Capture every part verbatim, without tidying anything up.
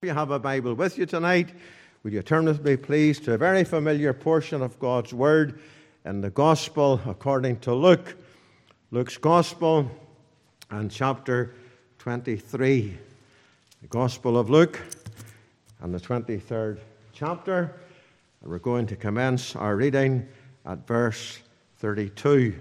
If you have a Bible with you tonight, will you turn with me, please, to a very familiar portion of God's Word in the Gospel according to Luke. Luke's Gospel and chapter twenty-three. The Gospel of Luke and the twenty-third chapter. And we're going to commence our reading at verse thirty-two.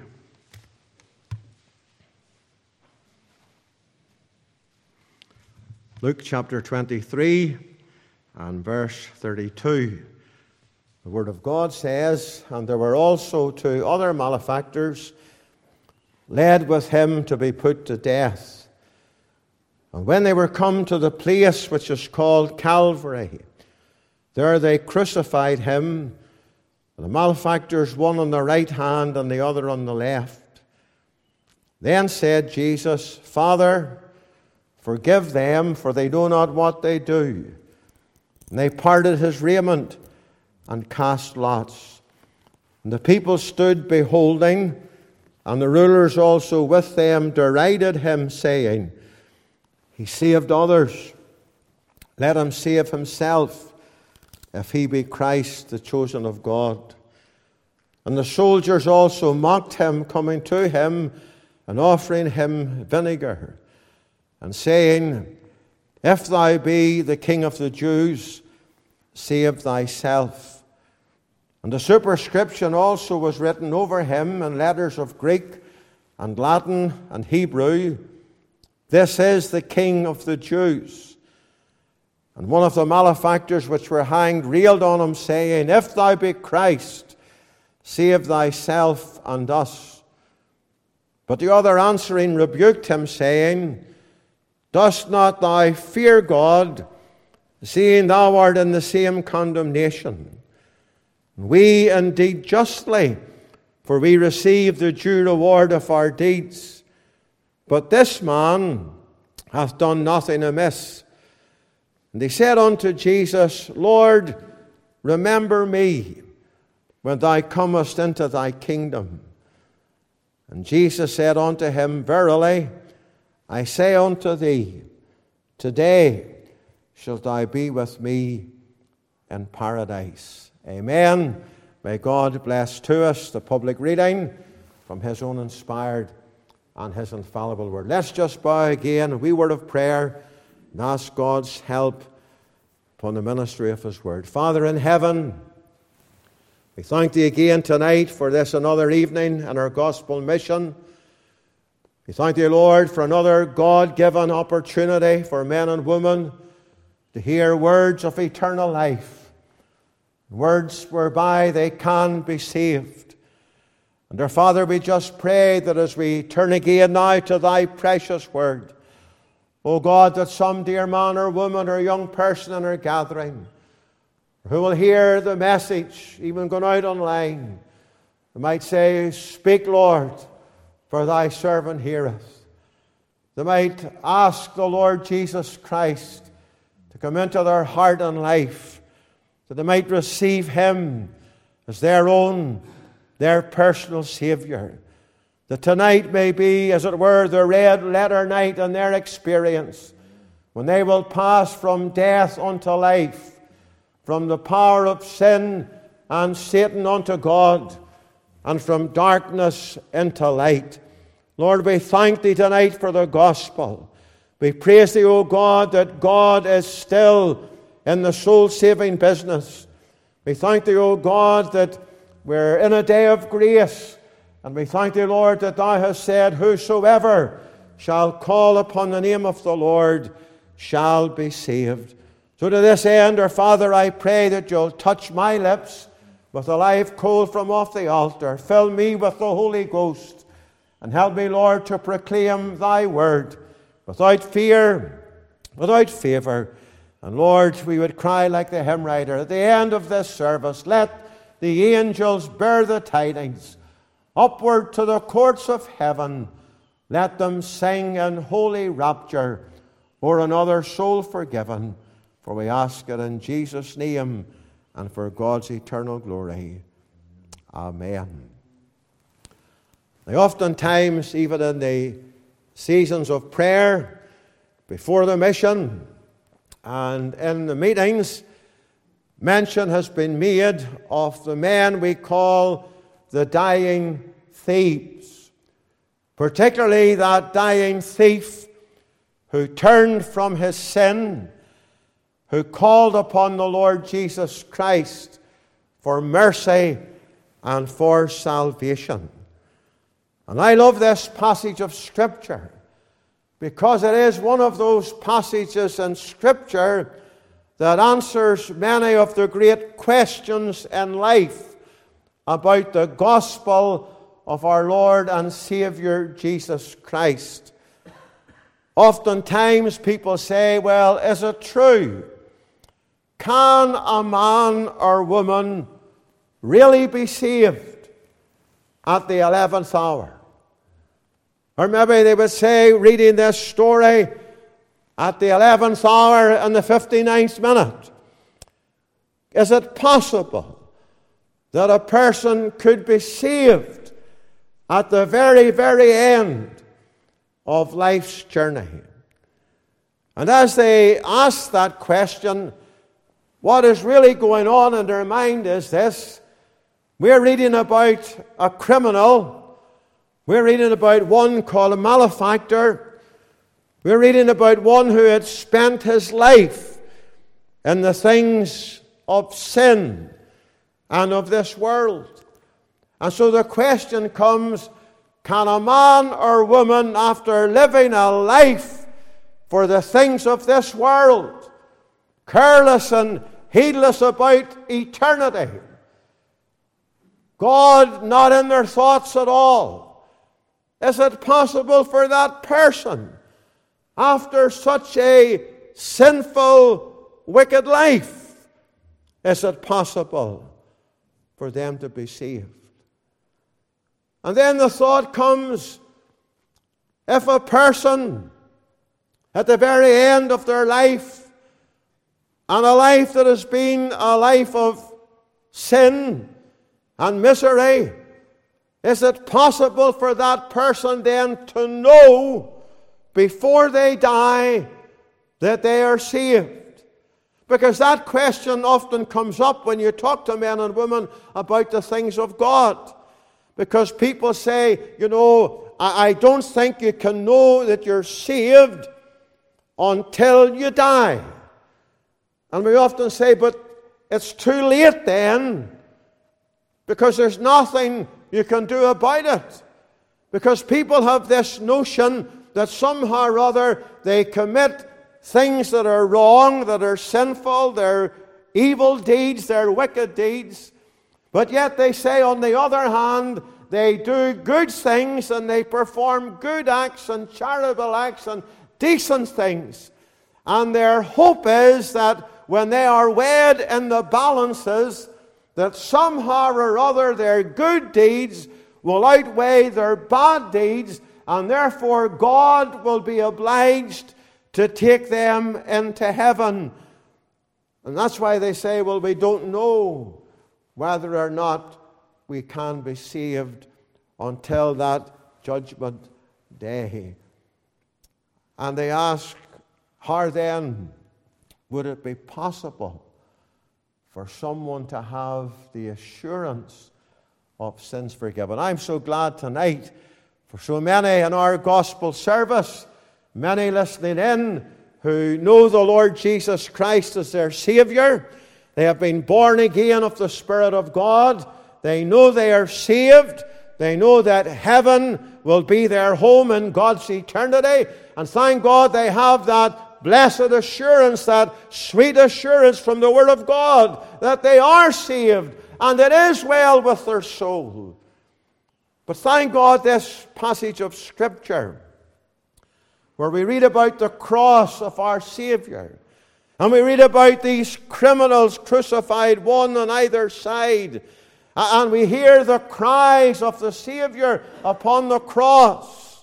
Luke chapter twenty-three and verse thirty-two. The Word of God says, "And there were also two other malefactors led with him to be put to death. And when they were come to the place which is called Calvary, there they crucified him, and the malefactors one on the right hand and the other on the left. Then said Jesus, Father, forgive them, for they know not what they do. And they parted his raiment and cast lots. And the people stood beholding, and the rulers also with them derided him, saying, He saved others. Let him save himself, if he be Christ, the chosen of God. And the soldiers also mocked him, coming to him and offering him vinegar, and saying, If thou be the King of the Jews, save thyself. And the superscription also was written over him in letters of Greek and Latin and Hebrew, This is the King of the Jews. And one of the malefactors which were hanged railed on him, saying, If thou be Christ, save thyself and us. But the other answering rebuked him, saying, Dost not thou fear God, seeing thou art in the same condemnation? We indeed justly, for we receive the due reward of our deeds. But this man hath done nothing amiss. And they said unto Jesus, Lord, remember me when thou comest into thy kingdom. And Jesus said unto him, Verily, I say unto thee, today shalt thou be with me in paradise. Amen. May God bless to us the public reading from his own inspired and his infallible word. Let's just bow again, a wee word of prayer, and ask God's help upon the ministry of his word. Father in heaven, we thank thee again tonight for this another evening in our gospel mission. We thank thee, Lord, for another God-given opportunity for men and women to hear words of eternal life, words whereby they can be saved. And our Father, we just pray that as we turn again now to thy precious word, O God, that some dear man or woman or young person in our gathering who will hear the message, even going out online, they might say, Speak, Lord, for thy servant heareth. They might ask the Lord Jesus Christ to come into their heart and life, that they might receive him as their own, their personal Savior. That tonight may be, as it were, the red letter night in their experience, when they will pass from death unto life, from the power of sin and Satan unto God, and from darkness into light. Lord, we thank thee tonight for the gospel. We praise thee, O God, that God is still in the soul-saving business. We thank thee, O God, that we're in a day of grace. And we thank thee, Lord, that thou hast said, Whosoever shall call upon the name of the Lord shall be saved. So to this end, our Father, I pray that you'll touch my lips with a live coal from off the altar. Fill me with the Holy Ghost. And help me, Lord, to proclaim thy word without fear, without favour. And Lord, we would cry like the hymn writer, at the end of this service, let the angels bear the tidings upward to the courts of heaven. Let them sing in holy rapture o'er another soul forgiven. For we ask it in Jesus' name and for God's eternal glory. Amen. Now, oftentimes, even in the seasons of prayer before the mission, And in the meetings, mention has been made of the men we call the dying thieves, particularly that dying thief who turned from his sin, who called upon the Lord Jesus Christ for mercy and for salvation. And I love this passage of Scripture because it is one of those passages in Scripture that answers many of the great questions in life about the gospel of our Lord and Savior Jesus Christ. Oftentimes people say, well, is it true? Can a man or woman really be saved at the eleventh hour? Or maybe they would say, reading this story, at the eleventh hour and the fifty-ninth minute, is it possible that a person could be saved at the very, very end of life's journey? And as they ask that question, what is really going on in their mind is this: we're reading about a criminal. We're reading about one called a malefactor. We're reading about one who had spent his life in the things of sin and of this world. And so the question comes, can a man or woman, after living a life for the things of this world, careless and heedless about eternity, God not in their thoughts at all, is it possible for that person, after such a sinful, wicked life, is it possible for them to be saved? And then the thought comes, if a person at the very end of their life, and a life that has been a life of sin and misery, is it possible for that person then to know before they die that they are saved? Because that question often comes up when you talk to men and women about the things of God. Because people say, you know, I, I don't think you can know that you're saved until you die. And we often say, but it's too late then, because there's nothing you can do about it. Because people have this notion that somehow or other they commit things that are wrong, that are sinful, they're evil deeds, they're wicked deeds. But yet they say, on the other hand, they do good things and they perform good acts and charitable acts and decent things. And their hope is that when they are weighed in the balances, that somehow or other their good deeds will outweigh their bad deeds, and therefore God will be obliged to take them into heaven. And that's why they say, well, we don't know whether or not we can be saved until that judgment day. And they ask, how then would it be possible for someone to have the assurance of sins forgiven? I'm so glad tonight for so many in our gospel service, many listening in, who know the Lord Jesus Christ as their Savior. They have been born again of the Spirit of God. They know they are saved. They know that heaven will be their home in God's eternity. And thank God they have that blessed assurance, that sweet assurance from the Word of God, that they are saved and it is well with their soul. But thank God this passage of Scripture, where we read about the cross of our Savior, and we read about these criminals crucified one on either side, and we hear the cries of the Savior upon the cross.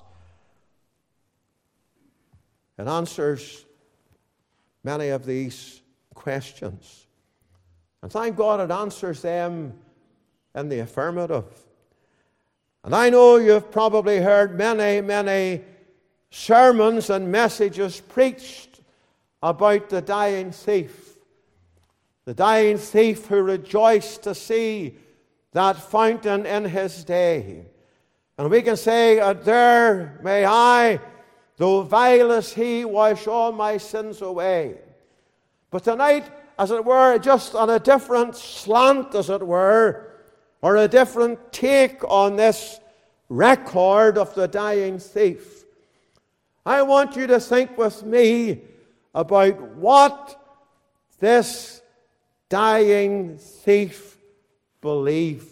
It answers many of these questions. And thank God it answers them in the affirmative. And I know you've probably heard many, many sermons and messages preached about the dying thief. The dying thief who rejoiced to see that fountain in his day. And we can say, uh, there may I, though vile as he, wash all my sins away. But tonight, as it were, just on a different slant, as it were, or a different take on this record of the dying thief, I want you to think with me about what this dying thief believed.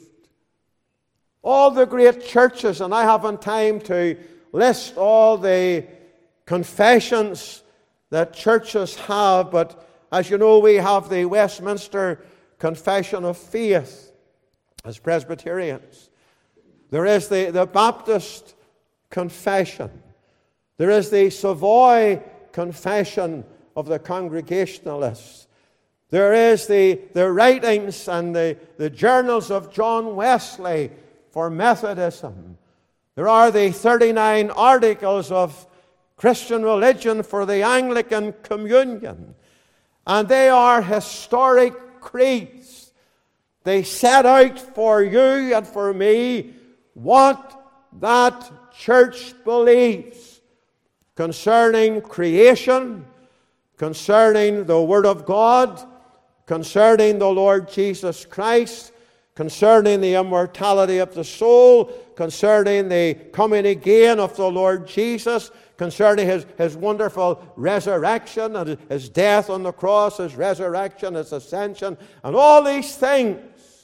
All the great churches, and I haven't time to list all the confessions that churches have, but as you know, we have the Westminster Confession of Faith as Presbyterians. There is the, the Baptist Confession. There is the Savoy Confession of the Congregationalists. There is the, the writings and the, the journals of John Wesley for Methodism. There are the thirty-nine articles of Christian religion for the Anglican Communion. And they are historic creeds. They set out for you and for me what that church believes concerning creation, concerning the Word of God, concerning the Lord Jesus Christ, concerning the immortality of the soul, concerning the coming again of the Lord Jesus, concerning his, his wonderful resurrection and his death on the cross, his resurrection, his ascension, and all these things.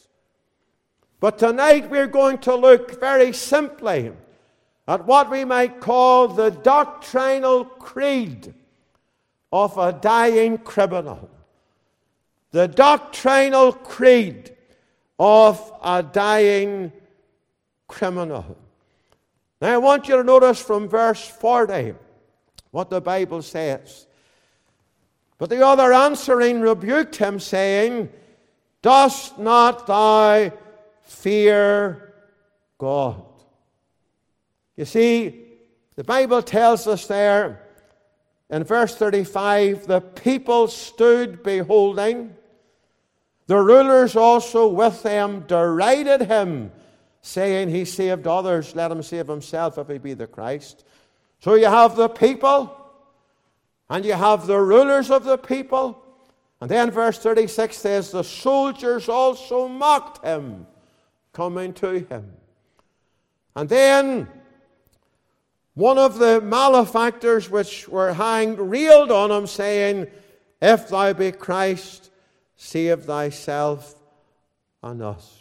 But tonight we're going to look very simply at what we might call the doctrinal creed of a dying criminal. The doctrinal creed of a dying criminal. Now I want you to notice from verse forty what the Bible says. But the other answering rebuked him, saying, Dost not thou fear God? You see, the Bible tells us there in verse thirty-five, the people stood beholding. The rulers also with them derided him, saying, He saved others, let him save himself if he be the Christ. So you have the people, and you have the rulers of the people. And then verse thirty-six says, the soldiers also mocked him, coming to him. And then one of the malefactors which were hanged railed on him, saying, If thou be Christ, save thyself and us.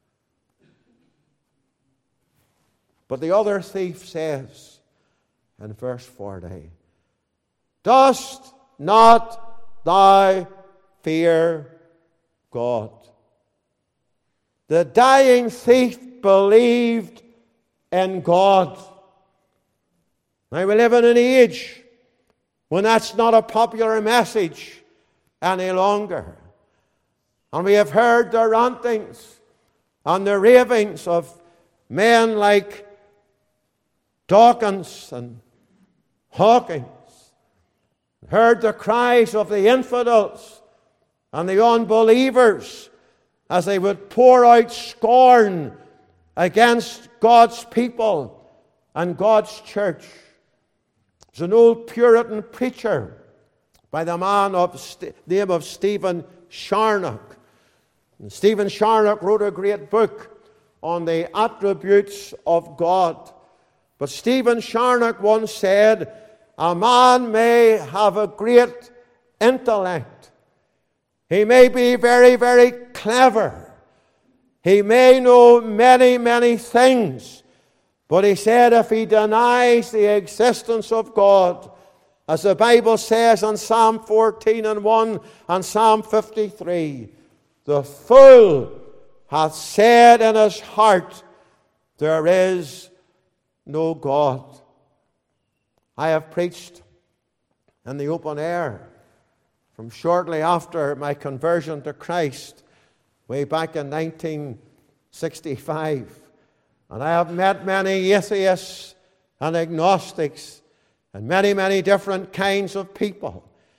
But the other thief says in verse forty, Dost not thou fear God? The dying thief believed in God. Now we live in an age when that's not a popular message any longer. And we have heard the rantings and the ravings of men like Dawkins and Hawkins. Heard the cries of the infidels and the unbelievers as they would pour out scorn against God's people and God's church. There's an old Puritan preacher by the man of st- name of Stephen Charnock. And Stephen Charnock wrote a great book on the attributes of God. But Stephen Charnock once said, a man may have a great intellect. He may be very, very clever. He may know many, many things. But he said if he denies the existence of God, as the Bible says in Psalm fourteen and one and Psalm fifty-three, the fool hath said in his heart, there is no God. I have preached in the open air from shortly after my conversion to Christ, way back in nineteen sixty-five. And I have met many atheists and agnostics and many, many different kinds of people.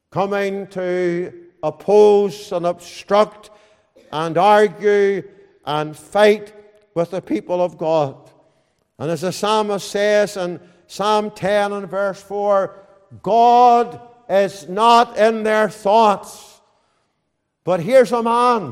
coming to oppose and obstruct and argue and fight with the people of God. And as the psalmist says in Psalm ten and verse four, God is not in their thoughts. But here's a man,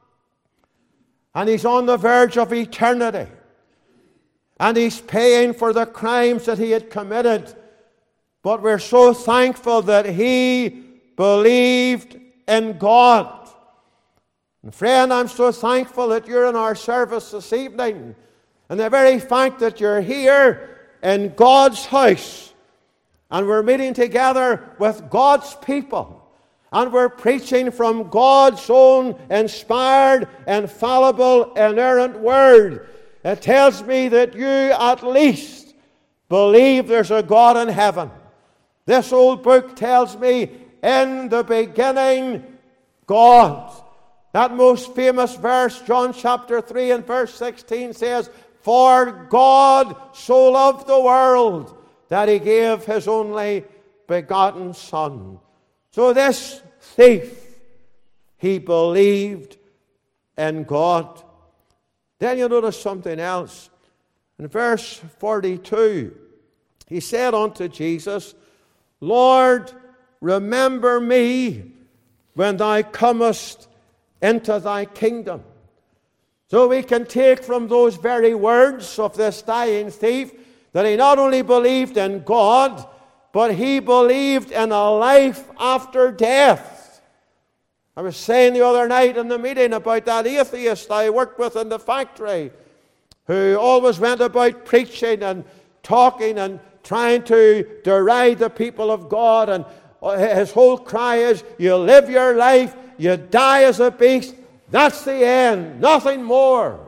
and he's on the verge of eternity, and he's paying for the crimes that he had committed. But we're so thankful that he believed in God. And friend, I'm so thankful that you're in our service this evening. And the very fact that you're here in God's house, and we're meeting together with God's people, and we're preaching from God's own inspired, infallible, inerrant word, it tells me that you at least believe there's a God in heaven. This old book tells me, in the beginning, God. That most famous verse, John chapter three and verse sixteen says, for God so loved the world that he gave his only begotten Son. So this thief, he believed in God. Then you notice something else. In verse forty-two, he said unto Jesus, Lord, remember me when thou comest into thy kingdom. So we can take from those very words of this dying thief that he not only believed in God, but he believed in a life after death. I was saying the other night in the meeting about that atheist I worked with in the factory, who always went about preaching and talking and trying to deride the people of God. And his whole cry is, you live your life, you die as a beast, that's the end, nothing more.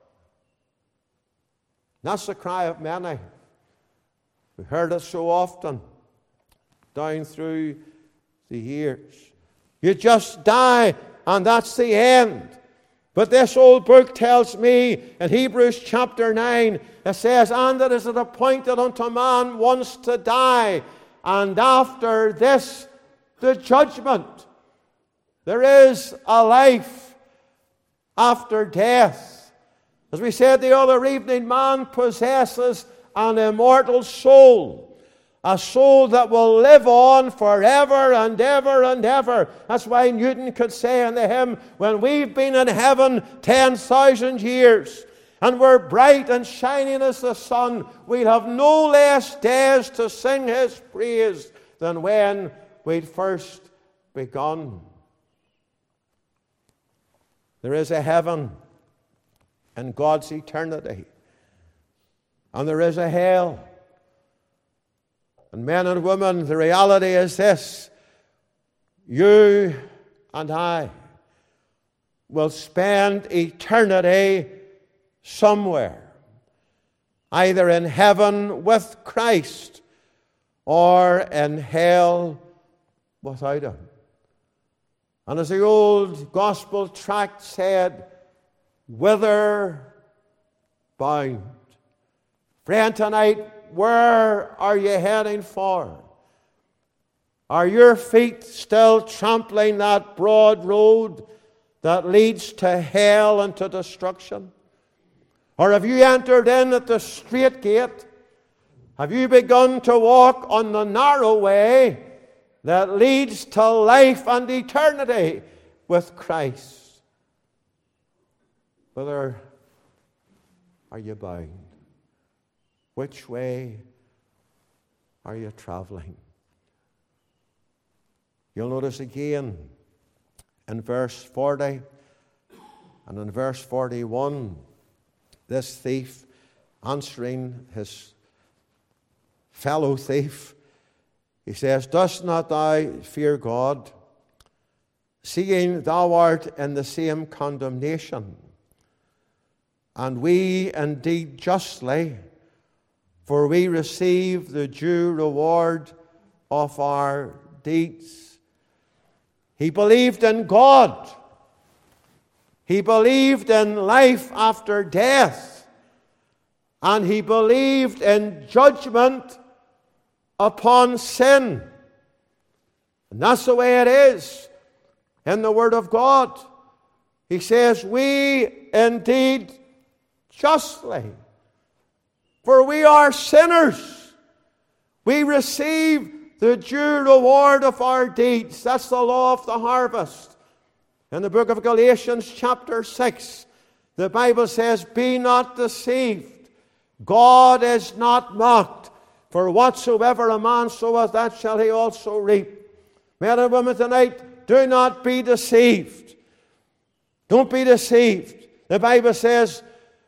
That's the cry of many. We heard it so often down through the years. You just die, and that's the end. But this old book tells me in Hebrews chapter nine, it says, and it is appointed unto man once to die, and after this the judgment. There is a life after death. As we said the other evening, man possesses an immortal soul, a soul that will live on forever and ever and ever. That's why Newton could say in the hymn, when we've been in heaven ten thousand years, and we're bright and shining as the sun, we'll have no less days to sing his praise than when we'd first begun. There is a heaven in God's eternity, and there is a hell. And men and women, the reality is this: you and I will spend eternity somewhere, either in heaven with Christ or in hell without him. And as the old gospel tract said, whither bound? Friend, tonight, where are you heading for? Are your feet still trampling that broad road that leads to hell and to destruction? Or have you entered in at the straight gate? Have you begun to walk on the narrow way that leads to life and eternity with Christ? Whither are you bound? Which way are you traveling? You'll notice again in verse forty and in verse forty-one, this thief answering his fellow thief, he says, dost not thou fear God, seeing thou art in the same condemnation? And we indeed justly, for we receive the due reward of our deeds. He believed in God. He believed in life after death. And he believed in judgment upon sin. And that's the way it is in the Word of God. He says, we indeed justly, for we are sinners, we receive the due reward of our deeds. That's the law of the harvest. In the book of Galatians chapter six, the Bible says, be not deceived. God is not mocked. For whatsoever a man soweth, that shall he also reap. Men and women tonight, do not be deceived. Don't be deceived. The Bible says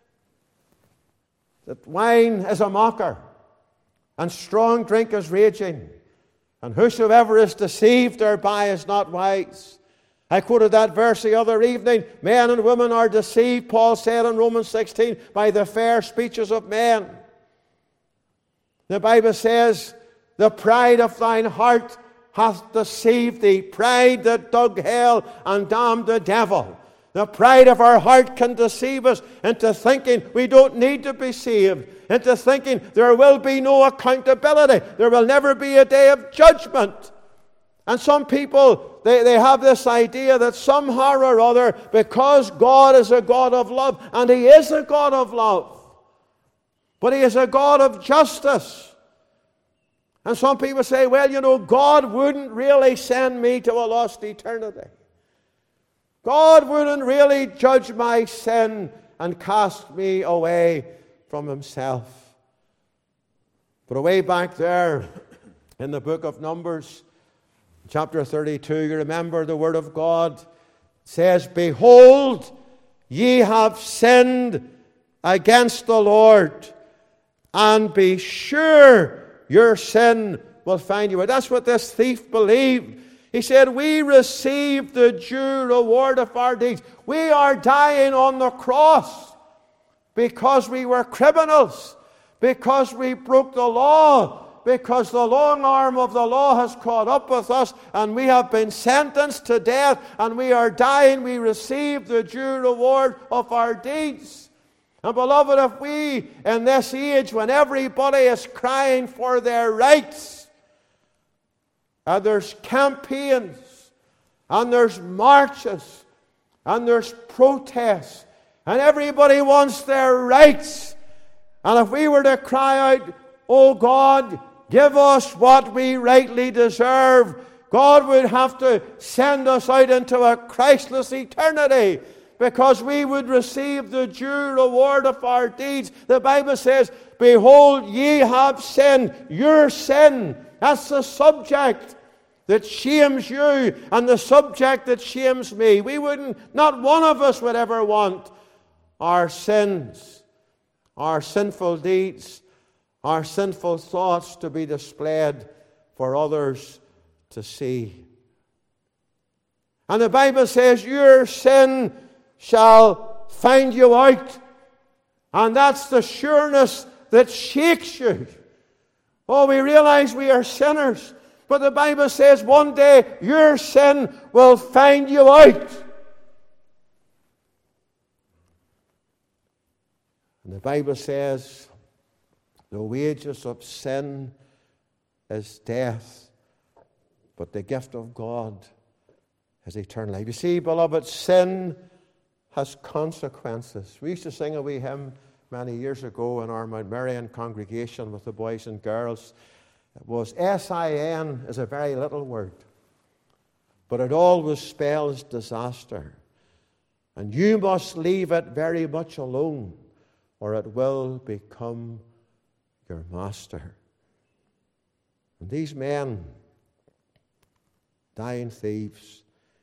that wine is a mocker, and strong drink is raging. And whosoever is deceived thereby is not wise. I quoted that verse the other evening. Men and women are deceived, Paul said in Romans sixteen, by the fair speeches of men. The Bible says, the pride of thine heart hath deceived thee. Pride that dug hell and damned the devil. The pride of our heart can deceive us into thinking we don't need to be saved, into thinking there will be no accountability. There will never be a day of judgment. And some people, they, they have this idea that somehow or other, because God is a God of love, and He is a God of love, but He is a God of justice. And some people say, well, you know, God wouldn't really send me to a lost eternity. God wouldn't really judge my sin and cast me away from Himself. But away back there in the book of Numbers, chapter thirty-two, you remember the Word of God says, behold, ye have sinned against the Lord, and be sure your sin will find you. That's what this thief believed. He said, we receive the due reward of our deeds. We are dying on the cross because we were criminals, because we broke the law, because the long arm of the law has caught up with us, and we have been sentenced to death, and we are dying. We receive the due reward of our deeds. And beloved, if we, in this age when everybody is crying for their rights, and there's campaigns, and there's marches, and there's protests, and everybody wants their rights, and if we were to cry out, oh God, give us what we rightly deserve, God would have to send us out into a Christless eternity, because we would receive the due reward of our deeds. The Bible says, behold, ye have sinned. Your sin, that's the subject that shames you and the subject that shames me. We wouldn't, not one of us would ever want our sins, our sinful deeds, our sinful thoughts to be displayed for others to see. And the Bible says, your sin shall find you out. And that's the sureness that shakes you. Oh, we realize we are sinners. But the Bible says one day your sin will find you out. And the Bible says the wages of sin is death, but the gift of God is eternal life. You see, beloved, sin has consequences. We used to sing a wee hymn many years ago in our Mount Marion congregation with the boys and girls. It was S I N is a very little word, but it always spells disaster. And you must leave it very much alone, or it will become your master. And these men, dying thieves,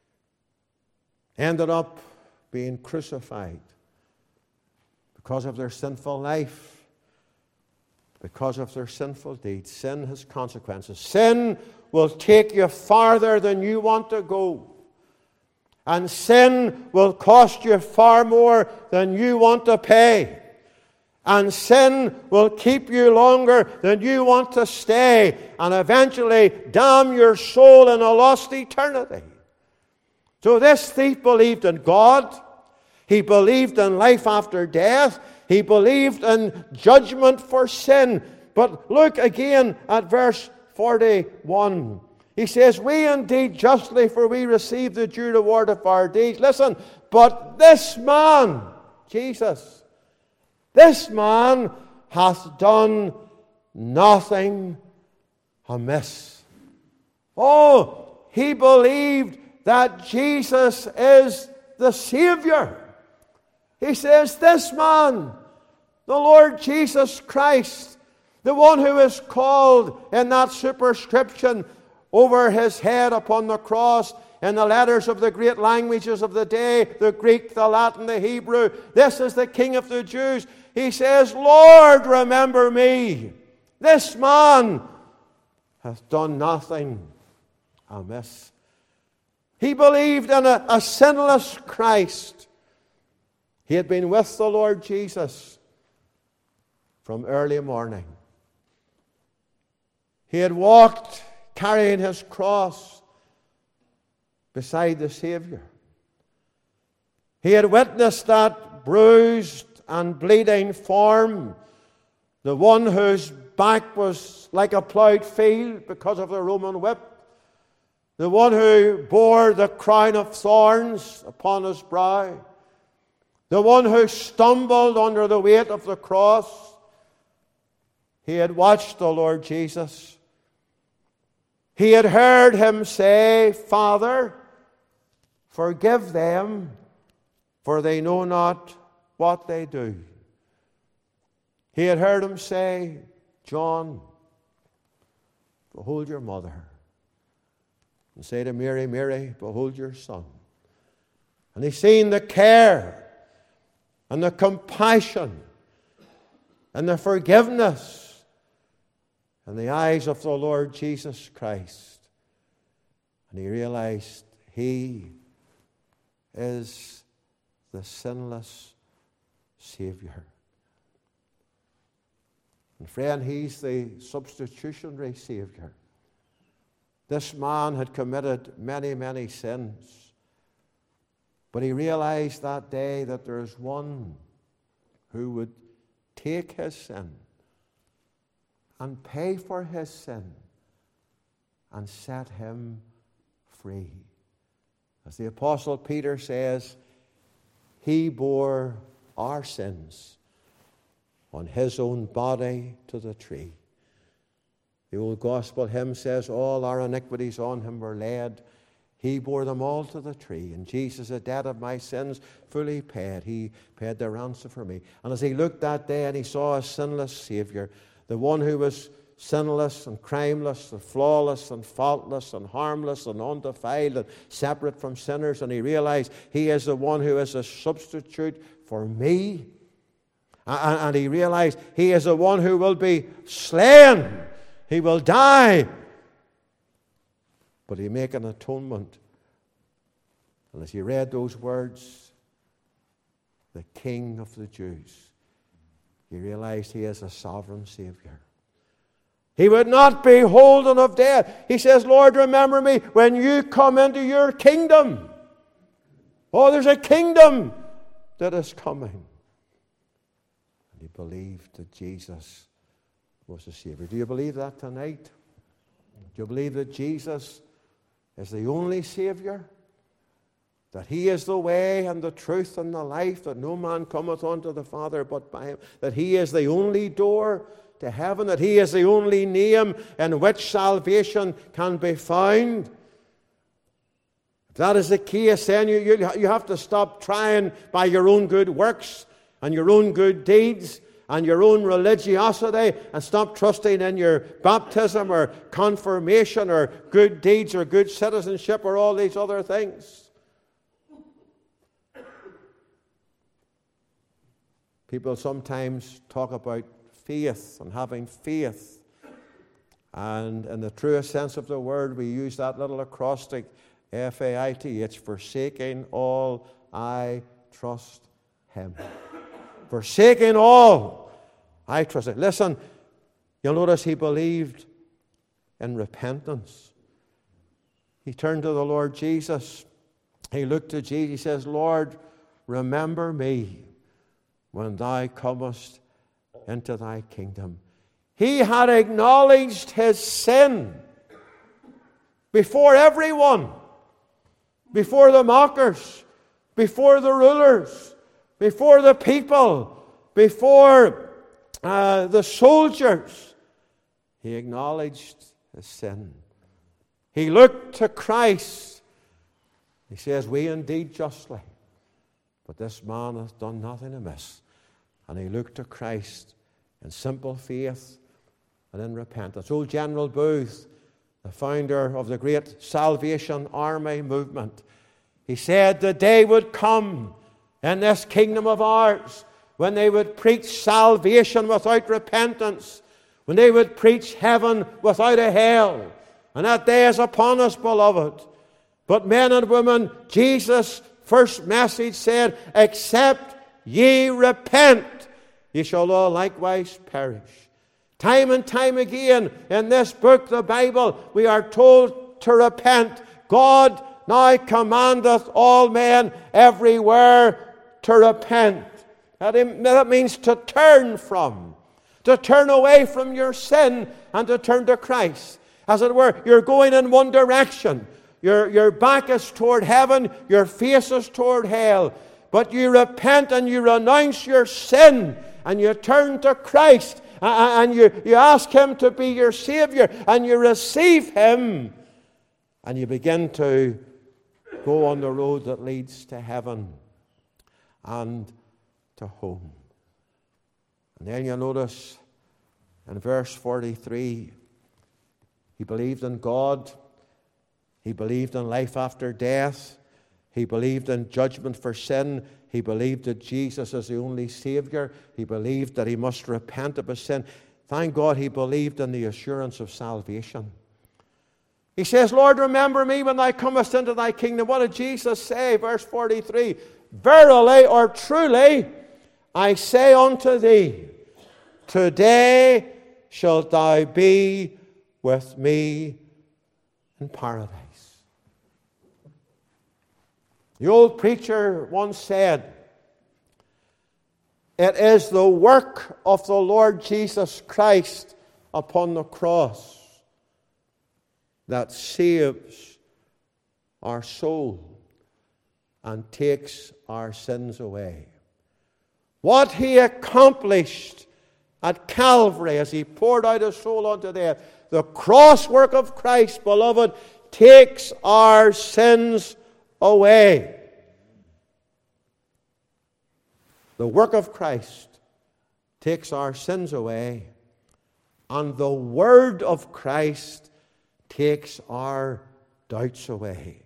ended up being crucified because of their sinful life, because of their sinful deeds. Sin has consequences. Sin will take you farther than you want to go. And sin will cost you far more than you want to pay. And sin will keep you longer than you want to stay, and eventually damn your soul in a lost eternity. So this thief believed in God. He believed in life after death. He believed in judgment for sin. But look again at verse forty-one. He says, we indeed justly, for we receive the due reward of our deeds. Listen, but this man, Jesus, this man hath done nothing amiss. Oh, he believed that Jesus is the Savior. He says, this man, the Lord Jesus Christ, the one who is called in that superscription over his head upon the cross in the letters of the great languages of the day, the Greek, the Latin, the Hebrew. This is the King of the Jews. He says, Lord, remember me. This man hath done nothing amiss. He believed in a, a sinless Christ. He had been with the Lord Jesus from early morning. He had walked carrying his cross beside the Savior. He had witnessed that bruised and bleeding form, the one whose back was like a ploughed field because of the Roman whip, the one who bore the crown of thorns upon his brow, the one who stumbled under the weight of the cross. He had watched the Lord Jesus. He had heard him say, Father, forgive them, for they know not what they do. He had heard him say, John, behold your mother. And say to Mary, Mary, behold your son. And he's seen the care and the compassion and the forgiveness in the eyes of the Lord Jesus Christ. And he realized he is the sinless Savior. And friend, he's the substitutionary Savior. This man had committed many, many sins. But he realized that day that there is one who would take his sin and pay for his sin and set him free. As the Apostle Peter says, he bore our sins on his own body to the tree. The old gospel hymn says, all our iniquities on him were laid. He bore them all to the tree. And Jesus, the debt of my sins, fully paid. He paid the ransom for me. And as he looked that day and he saw a sinless Savior, the one who was sinless and crimeless and flawless and faultless and harmless and undefiled and separate from sinners, and he realized he is the one who is a substitute for me. And, and he realized he is the one who will be slain. He will die. But he make an atonement. And as he read those words, the King of the Jews, he realized he is a sovereign Savior. He would not be holden of death. He says, Lord, remember me when you come into your kingdom. Oh, there's a kingdom that is coming. And he believed that Jesus was the Savior. Do you believe that tonight? Do you believe that Jesus is the only Savior? That he is the way and the truth and the life, that no man cometh unto the Father but by him, that he is the only door to heaven, that he is the only name in which salvation can be found? If that is the case, then you, you, you have to stop trying by your own good works and your own good deeds and your own religiosity, and stop trusting in your baptism or confirmation or good deeds or good citizenship or all these other things. People sometimes talk about faith and having faith. And in the truest sense of the word, we use that little acrostic, F A I T. It's forsaking all, I trust him. Forsaking all, I trust him. Listen, you'll notice he believed in repentance. He turned to the Lord Jesus. He looked to Jesus. He says, Lord, remember me when thou comest into thy kingdom. He had acknowledged his sin before everyone, before the mockers, before the rulers, before the people, before uh, the soldiers. He acknowledged his sin. He looked to Christ. He says, we indeed justly, but this man hath done nothing amiss. And he looked to Christ in simple faith and in repentance. Old General Booth, the founder of the great Salvation Army movement, he said the day would come in this kingdom of ours when they would preach salvation without repentance, when they would preach heaven without a hell. And that day is upon us, beloved. But men and women, Jesus' first message said, except ye repent, ye shall all likewise perish. Time and time again in this book, the Bible, we are told to repent. God now commandeth all men everywhere to repent. That means to turn from, to turn away from your sin and to turn to Christ. As it were, you're going in one direction. Your, your back is toward heaven, your face is toward hell. But you repent and you renounce your sin and you turn to Christ and you, you ask Him to be your Savior and you receive Him and you begin to go on the road that leads to heaven and to home. And then you notice in verse forty-three, he believed in God. He believed in life after death. He believed in judgment for sin. He believed that Jesus is the only Savior. He believed that he must repent of his sin. Thank God he believed in the assurance of salvation. He says, Lord, remember me when thou comest into thy kingdom. What did Jesus say? Verse forty-three, verily or truly, I say unto thee, today shalt thou be with me in paradise. The old preacher once said, it is the work of the Lord Jesus Christ upon the cross that saves our soul and takes our sins away. What He accomplished at Calvary as He poured out His soul unto death, the cross work of Christ, beloved, takes our sins away. The work of Christ takes our sins away, and the word of Christ takes our doubts away.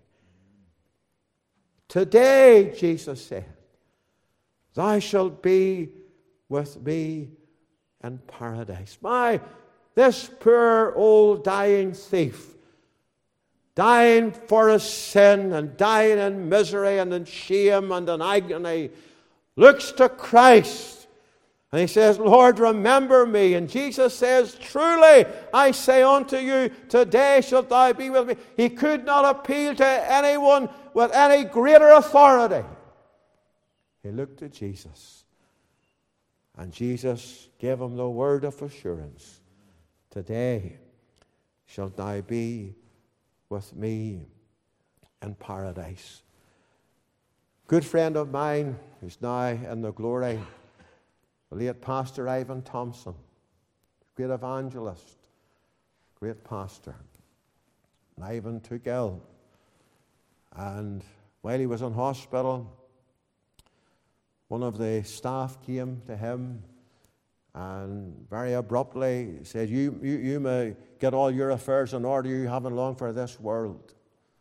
Today, Jesus said, thou shalt be with me in paradise. My, this poor old dying thief, dying for his sin and dying in misery and in shame and in agony, looks to Christ and he says, Lord, remember me. And Jesus says, truly I say unto you, today shalt thou be with me. He could not appeal to anyone with any greater authority. He looked to Jesus, and Jesus gave him the word of assurance. Today shalt thou be with me in paradise. Good friend of mine who's now in the glory, the late Pastor Ivan Thompson, great evangelist, great pastor. And Ivan took ill, and while he was in hospital, one of the staff came to him and very abruptly said, you, you, you may get all your affairs in order, you haven't long for this world.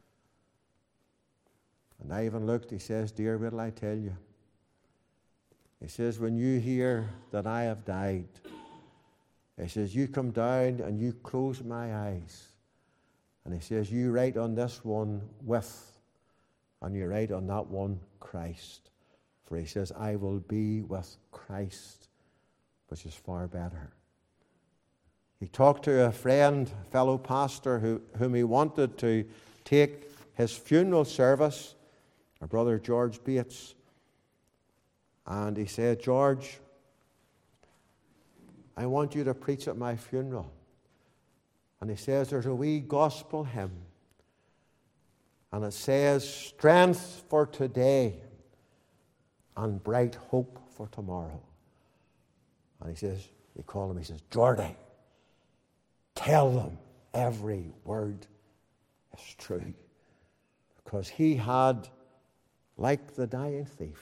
And Ivan looked, he says, dear, what will I tell you? He says, when you hear that I have died, he says, you come down and you close my eyes. And he says, you write on this one with, and you write on that one Christ. For he says, I will be with Christ, which is far better. He talked to a friend, a fellow pastor, who, whom he wanted to take his funeral service, our brother George Bates. And he said, George, I want you to preach at my funeral. And he says, there's a wee gospel hymn And it says, strength for today and bright hope for tomorrow. And he says, he called him, he says, Geordie, tell them every word is true. Because he had, like the dying thief,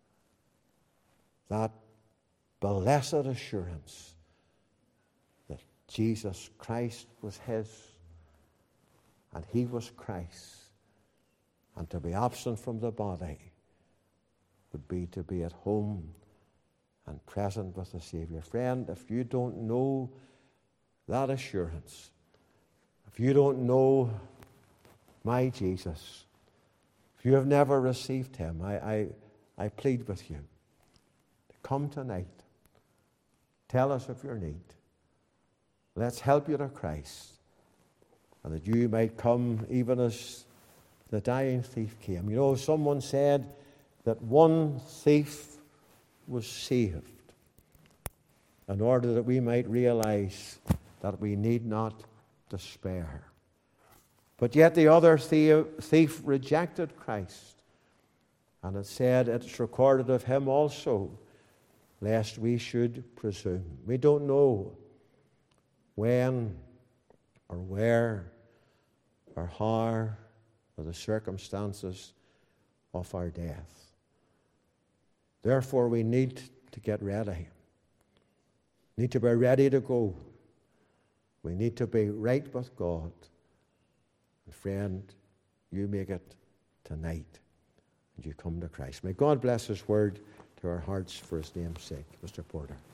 that blessed assurance that Jesus Christ was his and he was Christ. And to be absent from the body would be to be at home and present with the Savior. Friend, if you don't know that assurance, if you don't know my Jesus, if you have never received him, I, I, I plead with you to come tonight. Tell us of your need. Let's help you to Christ, and that you might come even as the dying thief came. You know, someone said that one thief was saved in order that we might realize that we need not despair. But yet the other thief rejected Christ. And it said, it's recorded of him also, lest we should presume. We don't know when or where or how or the circumstances of our death. Therefore, we need to get ready. Need to be ready to go. We need to be right with God. And friend, you make it tonight, and you come to Christ. May God bless his word to our hearts for his name's sake. Mister Porter.